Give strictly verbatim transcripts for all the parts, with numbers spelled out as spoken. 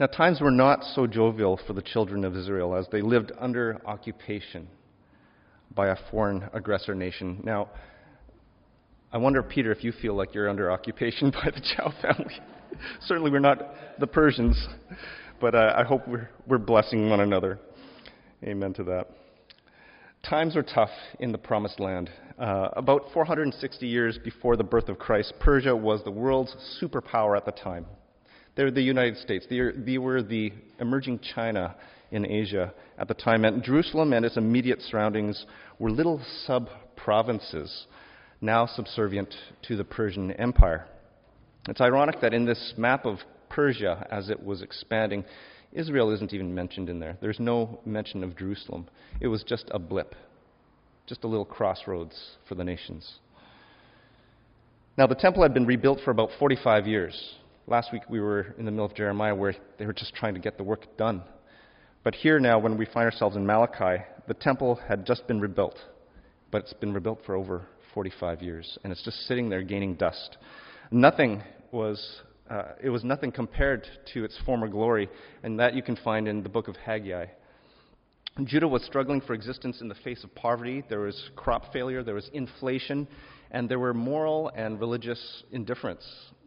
Now, times were not so jovial for the children of Israel as they lived under occupation by a foreign aggressor nation. Now, I wonder, Peter, if you feel like you're under occupation by the Chow family. Certainly we're not the Persians, but uh, I hope we're, we're blessing one another. Amen to that. Times were tough in the Promised Land. Uh, about four hundred sixty years before the birth of Christ, Persia was the world's superpower at the time. They were the United States. They were, they were the emerging China in Asia at the time. And Jerusalem and its immediate surroundings were little sub-provinces, now subservient to the Persian Empire. It's ironic that in this map of Persia, as it was expanding, Israel isn't even mentioned in there. There's no mention of Jerusalem. It was just a blip, just a little crossroads for the nations. Now, the temple had been rebuilt for about forty-five years. Last week we were in the middle of Jeremiah where they were just trying to get the work done. But here now, when we find ourselves in Malachi, the temple had just been rebuilt, but it's been rebuilt for over forty-five years, and it's just sitting there gaining dust. Nothing was, uh, it was nothing compared to its former glory, and that you can find in the book of Haggai. Judah was struggling for existence in the face of poverty. There was crop failure, there was inflation, and there were moral and religious indifference.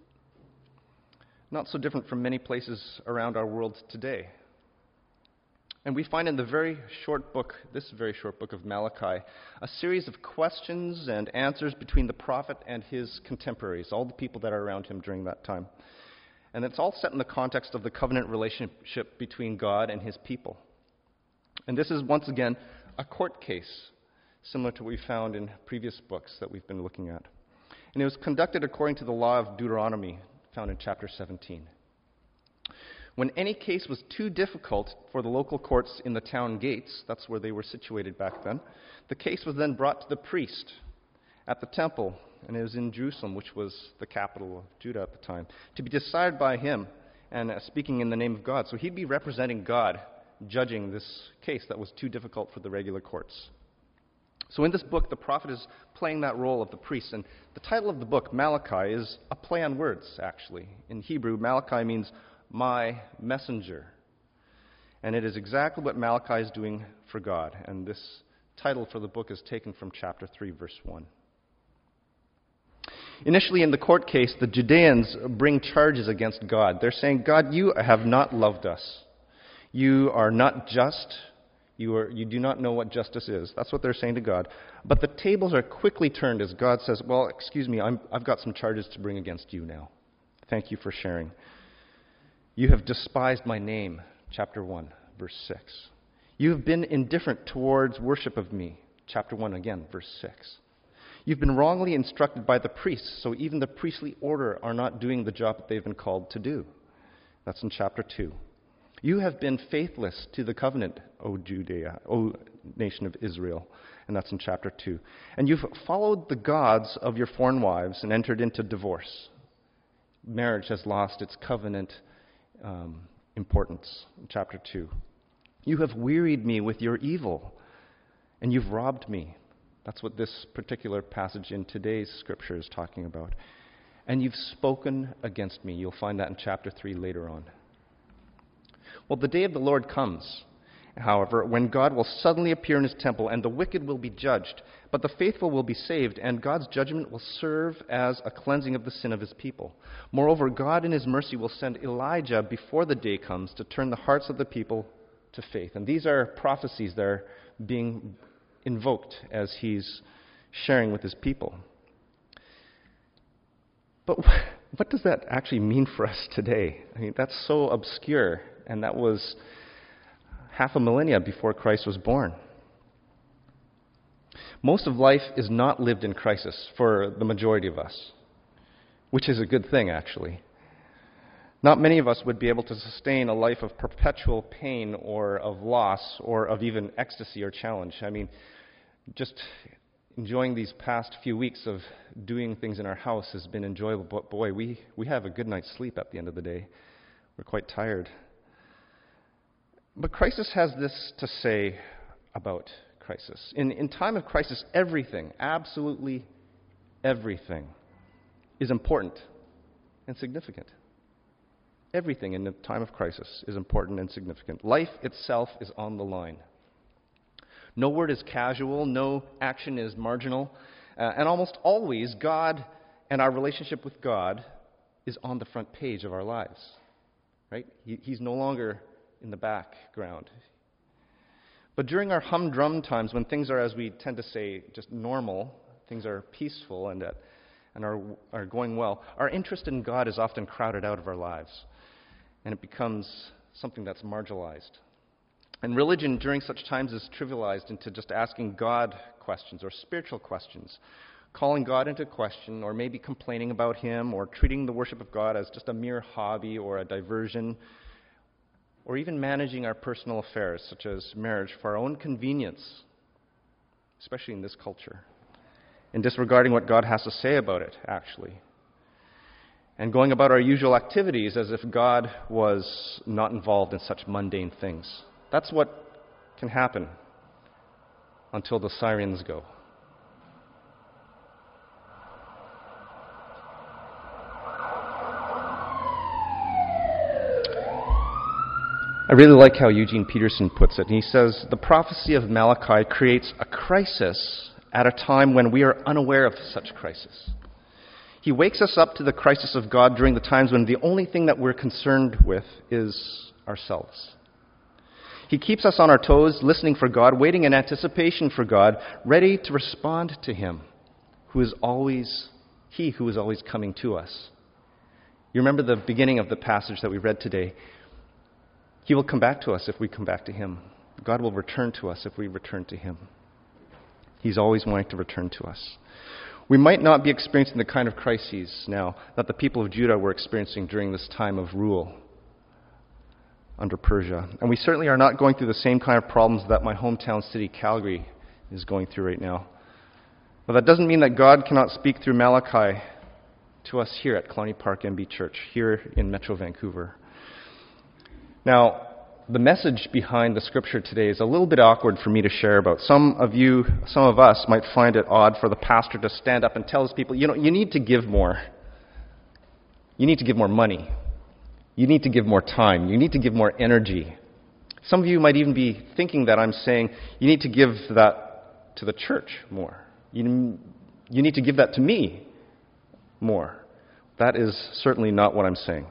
Not so different from many places around our world today. And we find in the very short book, this very short book of Malachi, a series of questions and answers between the prophet and his contemporaries, all the people that are around him during that time. And it's all set in the context of the covenant relationship between God and his people. And this is, once again, a court case, similar to what we found in previous books that we've been looking at. And it was conducted according to the law of Deuteronomy, found in chapter seventeen. When any case was too difficult for the local courts in the town gates, that's where they were situated back then, the case was then brought to the priest at the temple, and it was in Jerusalem, which was the capital of Judah at the time, to be decided by him and uh, speaking in the name of God. So he'd be representing God, judging this case that was too difficult for the regular courts. So in this book, the prophet is playing that role of the priest, and the title of the book, Malachi, is a play on words, actually. In Hebrew, Malachi means my messenger. And it is exactly what Malachi is doing for God. And this title for the book is taken from chapter three, verse one. Initially in the court case, the Judeans bring charges against God. They're saying, God, you have not loved us. You are not just. You, are, you do not know what justice is. That's what they're saying to God. But the tables are quickly turned as God says, well, excuse me, I'm, I've got some charges to bring against you now. Thank you for sharing. You have despised my name, chapter one, verse six. You have been indifferent towards worship of me, chapter one again, verse six. You've been wrongly instructed by the priests, so even the priestly order are not doing the job that they've been called to do. That's in chapter two. You have been faithless to the covenant, O Judea, O nation of Israel, and that's in chapter two. And you've followed the gods of your foreign wives and entered into divorce. Marriage has lost its covenant Um, importance, in chapter two. You have wearied me with your evil, and you've robbed me. That's what this particular passage in today's scripture is talking about. And you've spoken against me. You'll find that in chapter three later on. Well, the day of the Lord comes, however, when God will suddenly appear in his temple, and the wicked will be judged, but the faithful will be saved, and God's judgment will serve as a cleansing of the sin of his people. Moreover, God in his mercy will send Elijah before the day comes to turn the hearts of the people to faith. And these are prophecies that are being invoked as he's sharing with his people. But what does that actually mean for us today? I mean, that's so obscure, and that was half a millennia before Christ was born. Most of life is not lived in crisis for the majority of us, which is a good thing, actually. Not many of us would be able to sustain a life of perpetual pain or of loss or of even ecstasy or challenge. I mean, just enjoying these past few weeks of doing things in our house has been enjoyable, but boy, we, we have a good night's sleep at the end of the day. We're quite tired. But crisis has this to say about crisis. In, in time of crisis, everything, absolutely everything, is important and significant. Everything in a time of crisis is important and significant. Life itself is on the line. No word is casual, no action is marginal, uh, and almost always God and our relationship with God is on the front page of our lives. Right? He, he's no longer in the background. But during our humdrum times, when things are, as we tend to say, just normal, things are peaceful and, uh, and are, are going well, our interest in God is often crowded out of our lives, and it becomes something that's marginalized. And religion during such times is trivialized into just asking God questions or spiritual questions, calling God into question, or maybe complaining about Him, or treating the worship of God as just a mere hobby or a diversion, or even managing our personal affairs, such as marriage, for our own convenience, especially in this culture, and disregarding what God has to say about it, actually. And going about our usual activities as if God was not involved in such mundane things. That's what can happen until the sirens go. I really like how Eugene Peterson puts it. He says, the prophecy of Malachi creates a crisis at a time when we are unaware of such crisis. He wakes us up to the crisis of God during the times when the only thing that we're concerned with is ourselves. He keeps us on our toes, listening for God, waiting in anticipation for God, ready to respond to Him, who is always, He who is always coming to us. You remember the beginning of the passage that we read today. He will come back to us if we come back to Him. God will return to us if we return to Him. He's always wanting to return to us. We might not be experiencing the kind of crises now that the people of Judah were experiencing during this time of rule under Persia. And we certainly are not going through the same kind of problems that my hometown city, Calgary, is going through right now. But that doesn't mean that God cannot speak through Malachi to us here at Colony Park M B Church, here in Metro Vancouver. Now, the message behind the scripture today is a little bit awkward for me to share about. Some of you, some of us might find it odd for the pastor to stand up and tell his people, you know, you need to give more. You need to give more money. You need to give more time. You need to give more energy. Some of you might even be thinking that I'm saying you need to give that to the church more. You, you need to give that to me more. That is certainly not what I'm saying.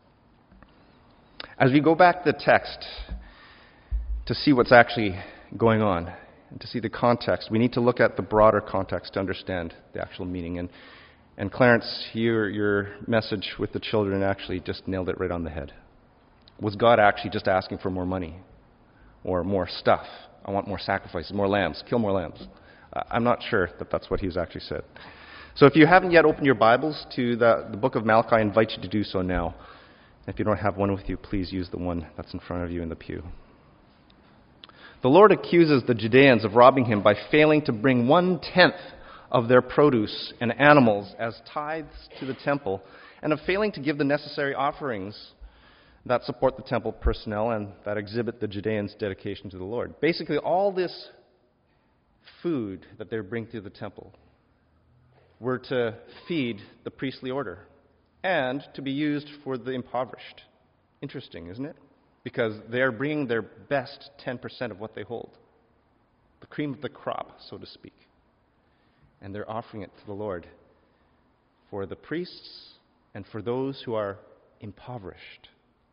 As we go back to the text to see what's actually going on and to see the context, we need to look at the broader context to understand the actual meaning. And, and Clarence, your, your message with the children actually just nailed it right on the head. Was God actually just asking for more money or more stuff? I want more sacrifices, more lambs, kill more lambs. Uh, I'm not sure that that's what he's actually said. So if you haven't yet opened your Bibles to the, the book of Malachi, I invite you to do so now. If you don't have one with you, please use the one that's in front of you in the pew. The Lord accuses the Judeans of robbing Him by failing to bring one-tenth of their produce and animals as tithes to the temple, and of failing to give the necessary offerings that support the temple personnel and that exhibit the Judeans' dedication to the Lord. Basically, all this food that they bring to the temple were to feed the priestly order and to be used for the impoverished. Interesting, isn't it? Because they're bringing their best ten percent of what they hold, the cream of the crop, so to speak, and they're offering it to the Lord for the priests and for those who are impoverished.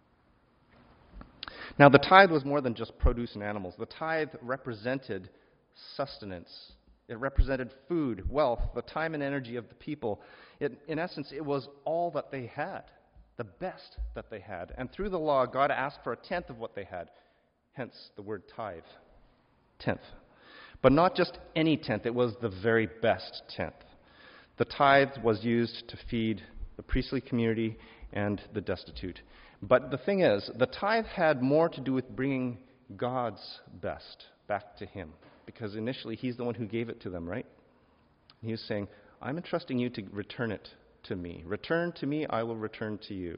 Now, the tithe was more than just produce and animals. The tithe represented sustenance. It represented food, wealth, the time and energy of the people. It, in essence, it was all that they had, the best that they had. And through the law, God asked for a tenth of what they had, hence the word tithe, tenth. But not just any tenth, it was the very best tenth. The tithe was used to feed the priestly community and the destitute. But the thing is, the tithe had more to do with bringing God's best back to Him. Because initially, He's the one who gave it to them, right? He was saying, I'm entrusting you to return it to me. Return to me, I will return to you.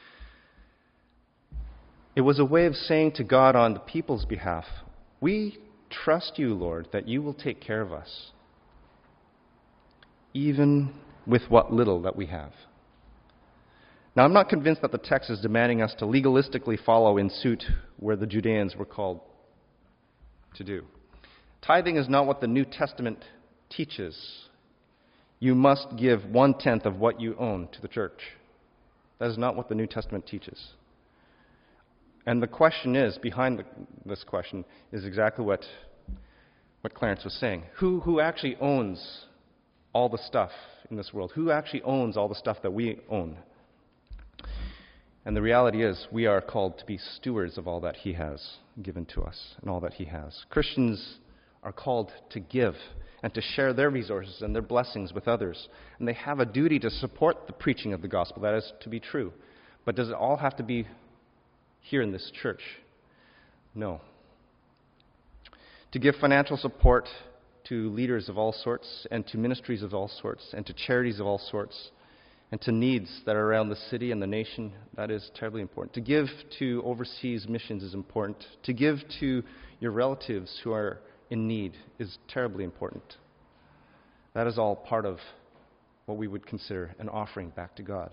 It was a way of saying to God on the people's behalf, we trust you, Lord, that you will take care of us, even with what little that we have. Now, I'm not convinced that the text is demanding us to legalistically follow in suit where the Judeans were called to do. Tithing is not what the New Testament teaches. You must give one-tenth of what you own to the church. That is not what the New Testament teaches. And the question is, behind the, this question, is exactly what, what Clarence was saying. Who, who actually owns all the stuff in this world? Who actually owns all the stuff that we own? And the reality is, we are called to be stewards of all that He has given to us and all that He has. Christians are called to give and to share their resources and their blessings with others. And they have a duty to support the preaching of the gospel. That is to be true. But does it all have to be here in this church? No. To give financial support to leaders of all sorts, and to ministries of all sorts, and to charities of all sorts, and to needs that are around the city and the nation, that is terribly important. To give to overseas missions is important. To give to your relatives who are in need is terribly important. That is all part of what we would consider an offering back to God.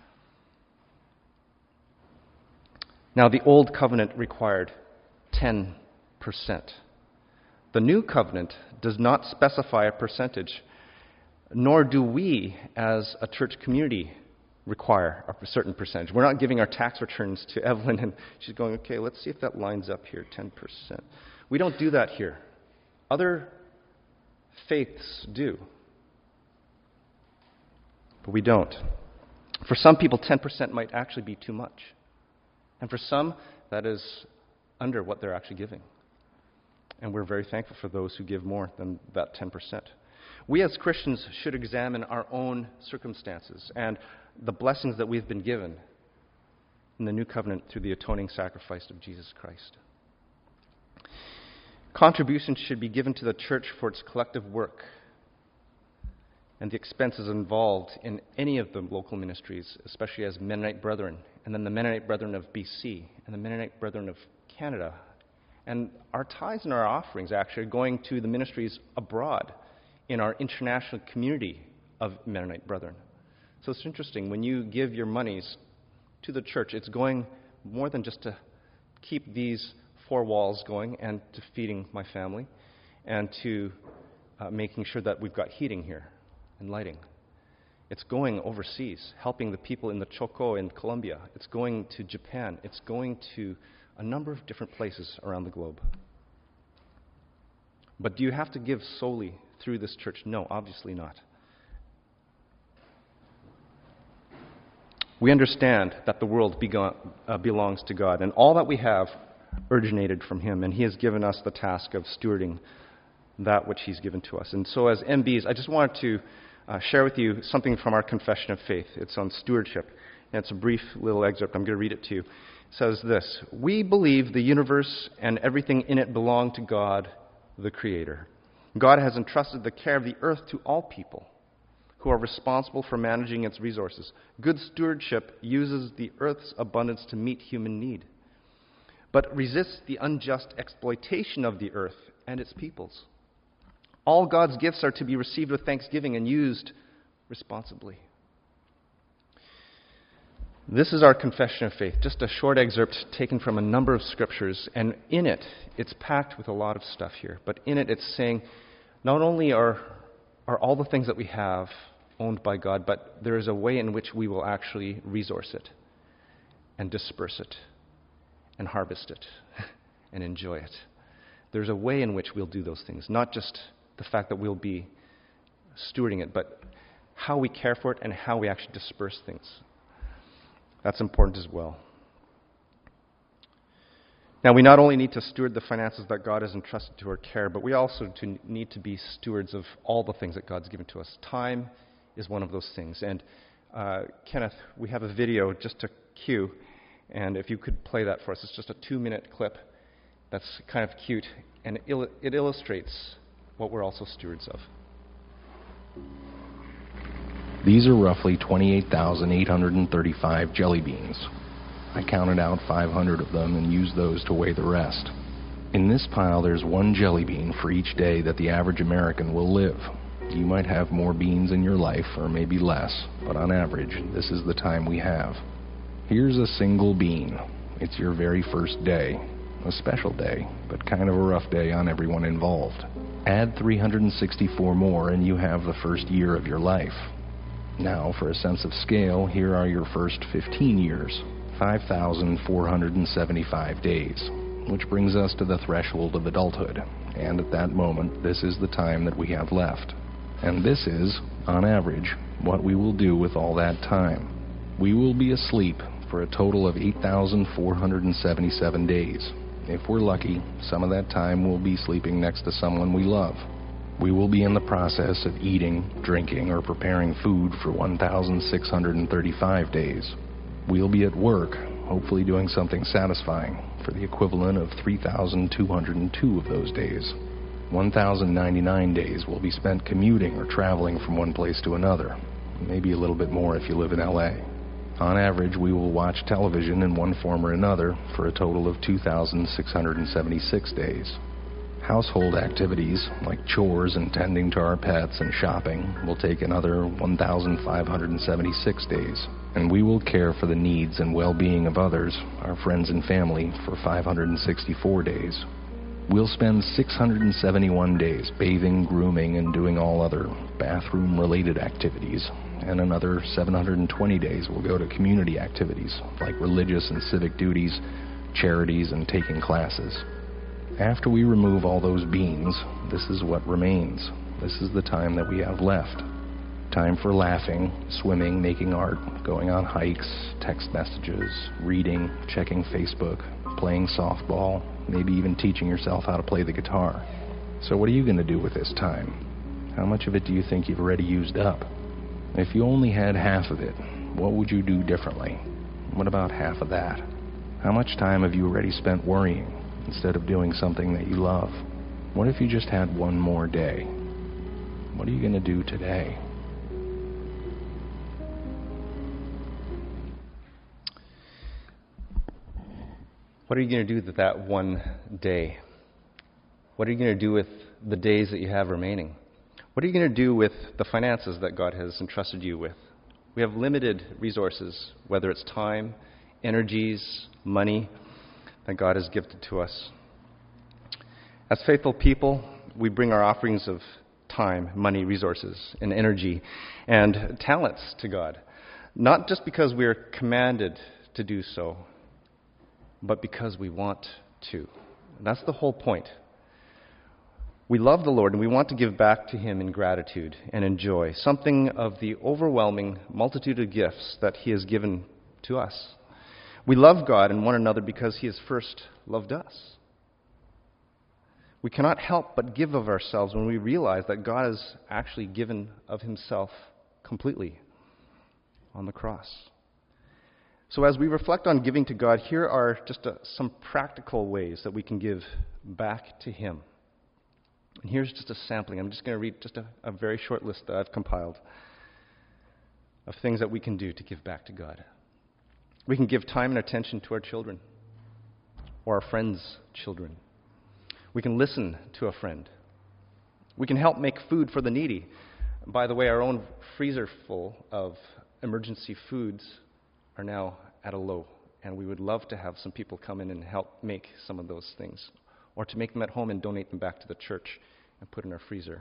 Now, the Old Covenant required ten percent. The New Covenant does not specify a percentage, nor do we, as a church community, require a certain percentage. We're not giving our tax returns to Evelyn and she's going, okay, let's see if that lines up here, ten percent. We don't do that here. Other faiths do. But we don't. For some people, ten percent might actually be too much. And for some, that is under what they're actually giving. And we're very thankful for those who give more than that ten percent. We as Christians should examine our own circumstances and the blessings that we've been given in the New Covenant through the atoning sacrifice of Jesus Christ. Contributions should be given to the church for its collective work and the expenses involved in any of the local ministries, especially as Mennonite Brethren, and then the Mennonite Brethren of B C, and the Mennonite Brethren of Canada. And our tithes and our offerings actually are going to the ministries abroad in our international community of Mennonite Brethren. So it's interesting, when you give your monies to the church, it's going more than just to keep these four walls going and to feeding my family and to uh, making sure that we've got heating here and lighting. It's going overseas, helping the people in the Choco in Colombia. It's going to Japan. It's going to a number of different places around the globe. But do you have to give solely through this church? No, obviously not. We understand that the world bego- uh, belongs to God, and all that we have originated from Him, and He has given us the task of stewarding that which He's given to us. And so as M Bs, I just wanted to uh, share with you something from our Confession of Faith. It's on stewardship, and it's a brief little excerpt. I'm going to read it to you. It says this: "We believe the universe and everything in it belong to God, the Creator. God has entrusted the care of the earth to all people who are responsible for managing its resources. Good stewardship uses the earth's abundance to meet human need, but resists the unjust exploitation of the earth and its peoples. All God's gifts are to be received with thanksgiving and used responsibly." This is our confession of faith, just a short excerpt taken from a number of scriptures, and in it, it's packed with a lot of stuff here, but in it it's saying not only are, are all the things that we have owned by God, but there is a way in which we will actually resource it and disperse it and harvest it and enjoy it. There's a way in which we'll do those things, not just the fact that we'll be stewarding it, but how we care for it and how we actually disperse things. That's important as well. Now, we not only need to steward the finances that God has entrusted to our care, but we also to need to be stewards of all the things that God's given to us. Time is one of those things. And uh, Kenneth, we have a video just to cue, and if you could play that for us. It's just a two-minute clip that's kind of cute, and it, il- it illustrates what we're also stewards of. These are roughly twenty-eight thousand eight hundred thirty-five jelly beans. I counted out five hundred of them and used those to weigh the rest. In this pile, there's one jelly bean for each day that the average American will live. You might have more beans in your life, or maybe less, but on average, this is the time we have. Here's a single bean. It's your very first day. A special day, but kind of a rough day on everyone involved. Add three hundred sixty-four more and you have the first year of your life. Now, for a sense of scale, here are your first fifteen years, five thousand four hundred seventy-five days, which brings us to the threshold of adulthood. And at that moment, this is the time that we have left. And this is, on average, what we will do with all that time. We will be asleep for a total of eight thousand four hundred seventy-seven days. If we're lucky, some of that time we'll be sleeping next to someone we love. We will be in the process of eating, drinking, or preparing food for one thousand six hundred thirty-five days. We'll be at work, hopefully doing something satisfying, for the equivalent of three thousand two hundred two of those days. one thousand ninety-nine days will be spent commuting or traveling from one place to another, maybe a little bit more if you live in L A. On average, we will watch television in one form or another for a total of two thousand six hundred seventy-six days. Household activities, like chores and tending to our pets and shopping, will take another one thousand five hundred seventy-six days. And we will care for the needs and well-being of others, our friends and family, for five hundred sixty-four days. We'll spend six hundred seventy-one days bathing, grooming, and doing all other bathroom-related activities. And another seven hundred twenty days will go to community activities, like religious and civic duties, charities, and taking classes. After we remove all those beans, this is what remains. This is the time that we have left. Time for laughing, swimming, making art, going on hikes, text messages, reading, checking Facebook, playing softball, maybe even teaching yourself how to play the guitar. So what are you going to do with this time? How much of it do you think you've already used up? If you only had half of it, what would you do differently? What about half of that? How much time have you already spent worrying instead of doing something that you love? What if you just had one more day? What are you going to do today? What are you going to do with that one day? What are you going to do with the days that you have remaining? What are you going to do with the finances that God has entrusted you with? We have limited resources, whether it's time, energies, money, that God has gifted to us. As faithful people, we bring our offerings of time, money, resources, and energy, and talents to God, not just because we are commanded to do so, but because we want to. That's the whole point. We love the Lord, and we want to give back to Him in gratitude and in joy, something of the overwhelming multitude of gifts that He has given to us. We love God and one another because He has first loved us. We cannot help but give of ourselves when we realize that God has actually given of Himself completely on the cross. So as we reflect on giving to God, here are just a, some practical ways that we can give back to Him. And here's just a sampling. I'm just going to read just a, a very short list that I've compiled of things that we can do to give back to God. We can give time and attention to our children or our friends' children. We can listen to a friend. We can help make food for the needy. By the way, our own freezer full of emergency foods are now at a low, and we would love to have some people come in and help make some of those things, or to make them at home and donate them back to the church and put in our freezer.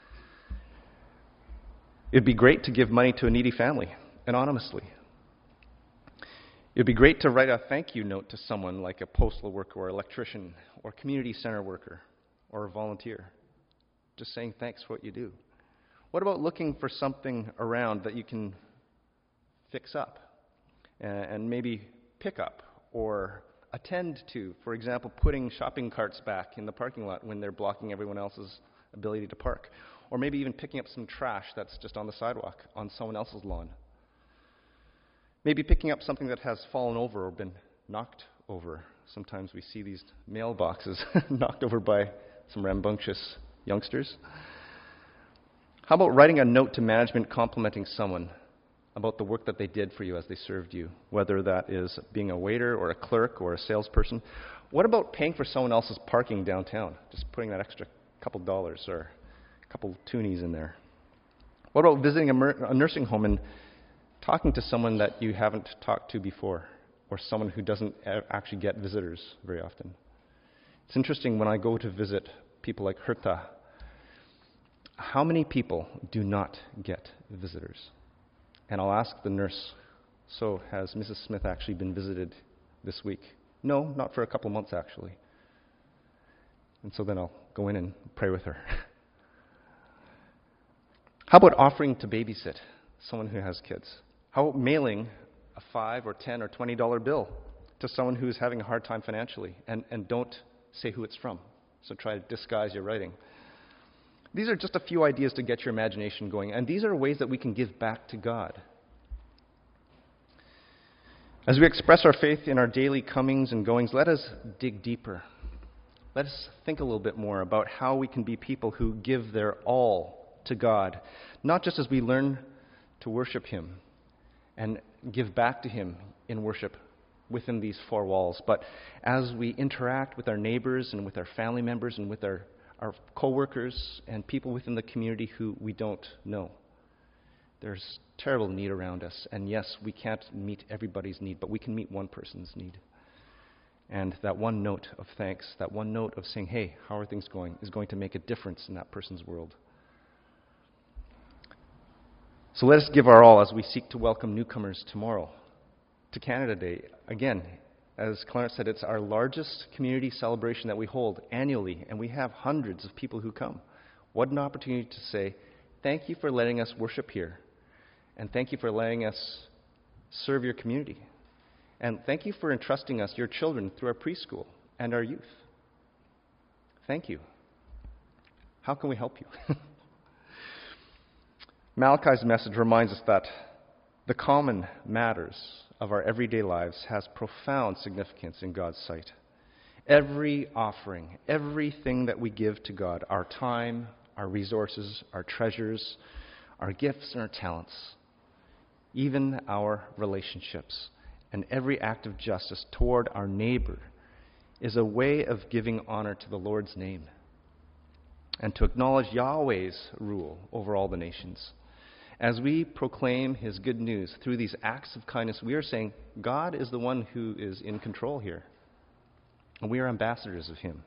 It'd be great to give money to a needy family, anonymously. It'd be great to write a thank you note to someone like a postal worker or electrician or community center worker or a volunteer, just saying thanks for what you do. What about looking for something around that you can fix up and maybe pick up or attend to? For example, putting shopping carts back in the parking lot when they're blocking everyone else's ability to park. Or maybe even picking up some trash that's just on the sidewalk on someone else's lawn. Maybe picking up something that has fallen over or been knocked over. Sometimes we see these mailboxes knocked over by some rambunctious youngsters. How about writing a note to management complimenting someone about the work that they did for you as they served you, whether that is being a waiter or a clerk or a salesperson? What about paying for someone else's parking downtown, just putting that extra couple dollars or a couple toonies in there? What about visiting a, mer- a nursing home and talking to someone that you haven't talked to before, or someone who doesn't actually get visitors very often? It's interesting when I go to visit people like Herta, how many people do not get visitors? And I'll ask the nurse, so has Missus Smith actually been visited this week? No, not for a couple months actually. And so then I'll go in and pray with her. How about offering to babysit someone who has kids? How about mailing a five or ten or twenty dollar bill to someone who's having a hard time financially, and, and don't say who it's from. So try to disguise your writing. These are just a few ideas to get your imagination going, and these are ways that we can give back to God. As we express our faith in our daily comings and goings, let us dig deeper. Let us think a little bit more about how we can be people who give their all to God, not just as we learn to worship Him and give back to Him in worship within these four walls, but as we interact with our neighbors and with our family members and with our, our co-workers and people within the community who we don't know. There's terrible need around us, and yes, we can't meet everybody's need, but we can meet one person's need. And that one note of thanks, that one note of saying, hey, how are things going, is going to make a difference in that person's world. So let us give our all as we seek to welcome newcomers tomorrow to Canada Day. Again, as Clarence said, it's our largest community celebration that we hold annually, and we have hundreds of people who come. What an opportunity to say, thank you for letting us worship here, and thank you for letting us serve your community. And thank you for entrusting us, your children, through our preschool and our youth. Thank you. How can we help you? Malachi's message reminds us that the common matters of our everyday lives has profound significance in God's sight. Every offering, everything that we give to God, our time, our resources, our treasures, our gifts and our talents, even our relationships, and every act of justice toward our neighbor is a way of giving honor to the Lord's name and to acknowledge Yahweh's rule over all the nations. As we proclaim His good news through these acts of kindness, we are saying God is the one who is in control here, and we are ambassadors of Him.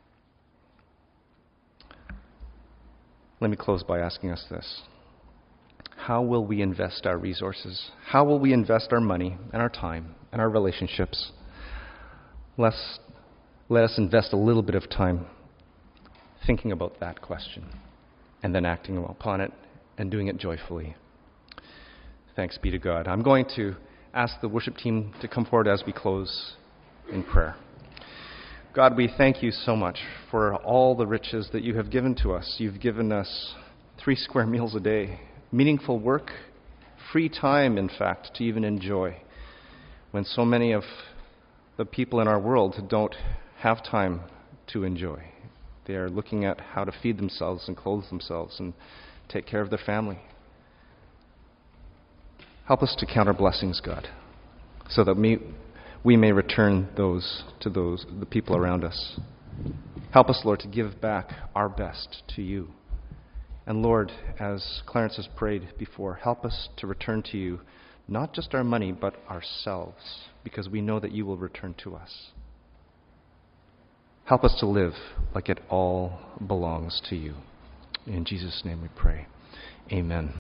Let me close by asking us this. How will we invest our resources? How will we invest our money and our time and our relationships? Let's, let us invest a little bit of time thinking about that question and then acting upon it and doing it joyfully. Thanks be to God. I'm going to ask the worship team to come forward as we close in prayer. God, we thank you so much for all the riches that you have given to us. You've given us three square meals a day, meaningful work, free time, in fact, to even enjoy, when so many of the people in our world don't have time to enjoy. They are looking at how to feed themselves and clothe themselves and take care of their family. Help us to count our blessings, God, so that we, we may return those to those the people around us. Help us, Lord, to give back our best to you. And Lord, as Clarence has prayed before, help us to return to you not just our money, but ourselves, because we know that you will return to us. Help us to live like it all belongs to you. In Jesus' name we pray. Amen.